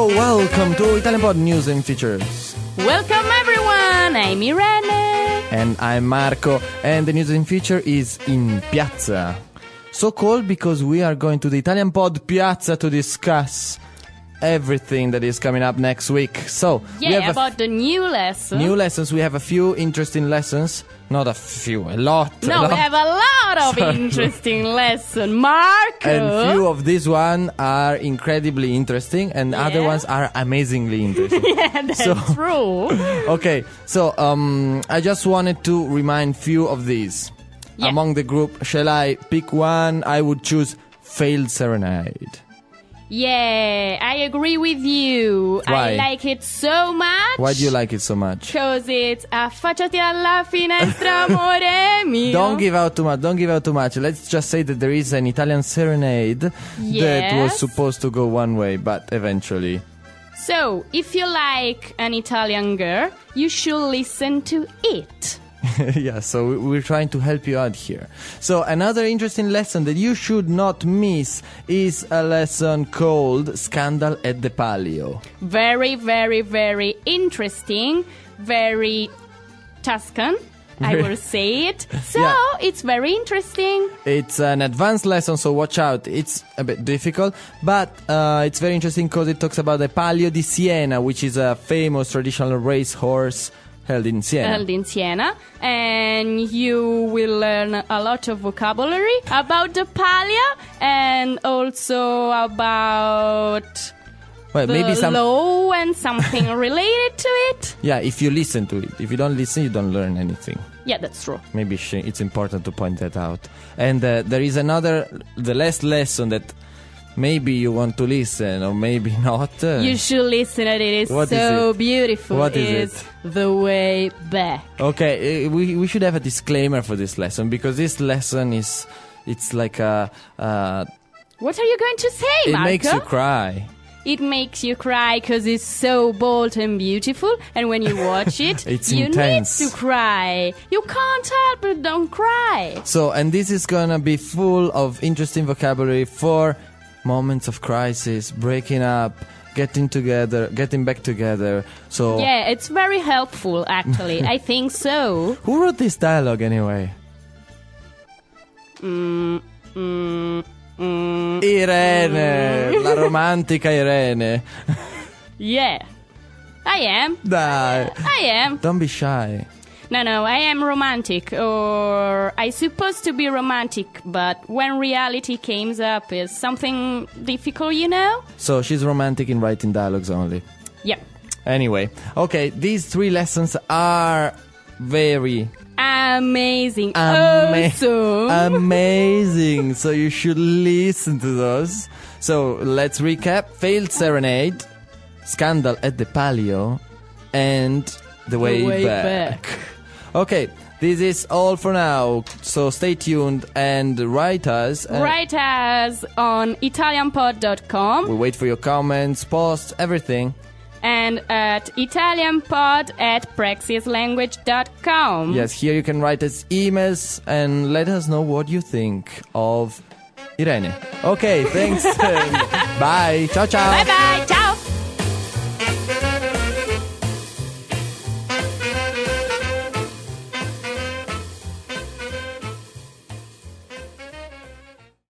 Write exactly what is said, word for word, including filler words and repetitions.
So, welcome to Italian Pod News and Features. Welcome everyone, I'm Irene. And I'm Marco, and the news and feature is in Piazza. So called because we are going to the Italian Pod Piazza to discuss everything that is coming up next week. So, yeah, we have about f- the new lesson. New lessons. We have a few interesting lessons. Not a few, a lot. No, a lot. we have a lot of Sorry. interesting lessons. Marco! And few of these one are incredibly interesting, and Yeah. other ones are amazingly interesting. Yeah, that's So- true. Okay, so um, I just wanted to remind few of these. Yeah. Among the group, shall I pick one? I would choose Failed Serenade. Yeah, I agree with you. Why? I like it so much. Why do you like it so much? Because it's affacciati alla finestra, amore mio. Don't give out too much. Don't give out too much. Let's just say that there is an Italian serenade that was Yes. supposed to go one way, but eventually. So, if you like an Italian girl, you should listen to it. Yeah, so we- we're trying to help you out here. So another interesting lesson that you should not miss is a lesson called Scandal at the Palio. Very, very, very interesting. Very Tuscan, I will say it. So, Yeah. it's very interesting. It's an advanced lesson, so watch out. It's a bit difficult, but uh, it's very interesting because it talks about the Palio di Siena, which is a famous traditional race horse held in Siena. Held in Siena, and you will learn a lot of vocabulary about the Palio and also about Well, the maybe some. law and something related to it. Yeah, if you listen to it. If you don't listen, you don't learn anything. Yeah, that's true. Maybe sh- it's important to point that out. And uh, there is another, the last lesson that maybe you want to listen or maybe not. Uh, You should listen and it is What is so it? beautiful. What is It's The Way Back. Okay, uh, we we should have a disclaimer for this lesson because this lesson is it's like a uh, What are you going to say, it Marco? makes you cry. It makes you cry because it's so bold and beautiful, and when you watch it, It's you intense. need to cry. You can't help it, don't cry. So, and this is gonna be full of interesting vocabulary for moments of crisis, breaking up, getting together, getting back together. So, Yeah, it's very helpful, actually. I think so. who wrote this dialogue anyway? Mm, mm, mm. Irene, la romantica Irene. Yeah. I am. Dai, I am. don't be shy. No, no, I am romantic, or I supposed to be romantic, but when reality comes up, is something difficult, you know? So she's romantic in writing dialogues only. Yeah. Anyway, okay, these three lessons are very Amazing. ama- Awesome. amazing. So you should listen to those. So let's recap: Failed Serenade, Scandal at the Palio, and The Way, Way back. Back. Okay, this is all for now. So stay tuned and write us. Uh, Write us on italian pod dot com We wait for your comments, posts, everything. and at italianpod at praxislanguage dot com. Yes, here you can write us emails and let us know what you think of Irene. Okay, thanks. Bye. Ciao, ciao. Bye bye.